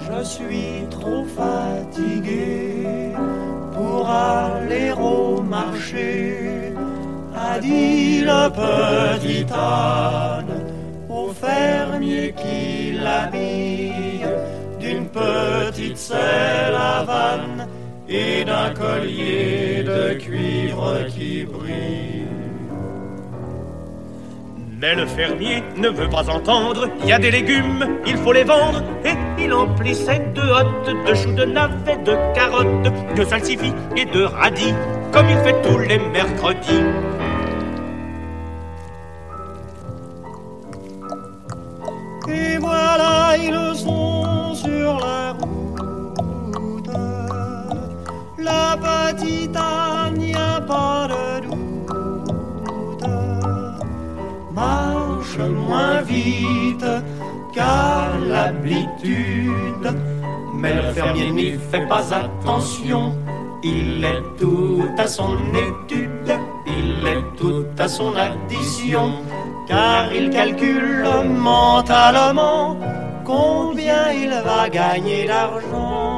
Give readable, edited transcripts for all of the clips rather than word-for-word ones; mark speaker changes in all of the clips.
Speaker 1: Je suis trop fatigué pour aller au marché, a dit le petit âne au fermier qui l'habille d'une petite selle à vanne et d'un collier de cuivre qui brille.
Speaker 2: Mais le fermier ne veut pas entendre, il y a des légumes, il faut les vendre. Et il emplissait de hottes, de choux, de navets, de carottes, de salsifis et de radis, comme il fait tous les mercredis.
Speaker 1: Et voilà, ils sont sur la route. La petite âne, n'y a pas de doute, marche moins vite qu'à l'habitude. Mais le fermier n'y fait pas attention. Il est tout à son étude, il est tout à son addition, car il calcule mentalement combien il va gagner d'argent.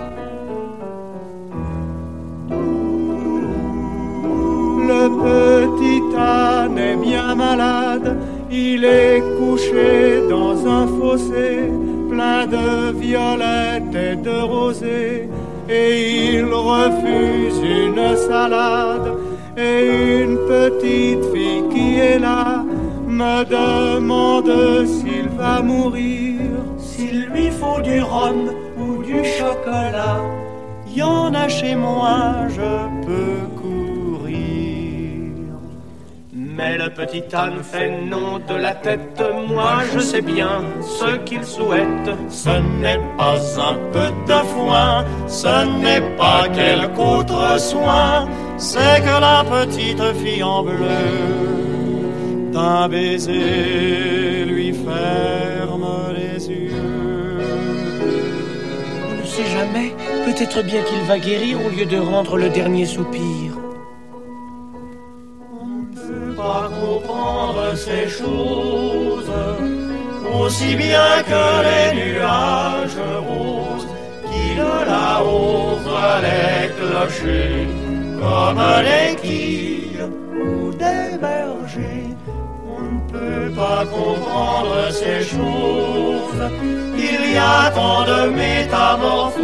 Speaker 1: Le petit âne est bien malade, il est couché dans un fossé plein de violettes et de rosées, et il refuse une salade. Et une petite fille qui est là me demande s'il va mourir, s'il lui faut du rhum ou du chocolat. Y en a chez moi, je peux courir.
Speaker 2: Mais le petit âne fait non de la tête. Moi je sais bien ce qu'il souhaite.
Speaker 1: Ce n'est pas un peu de foin, ce n'est pas quelque autre soin, c'est que la petite fille en bleu d'un baiser lui ferme les yeux.
Speaker 2: On ne sait jamais, peut-être bien qu'il va guérir au lieu de rendre le dernier soupir.
Speaker 1: On ne peut pas comprendre ces choses, aussi bien que les nuages roses qui de là-haut voient les clochers comme des quilles ou des bergers. On ne peut pas comprendre ces choses, il y a tant de métamorphoses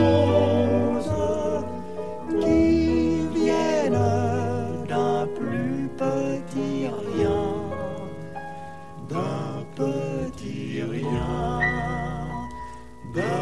Speaker 1: qui viennent d'un plus petit rien, d'un petit rien, d'un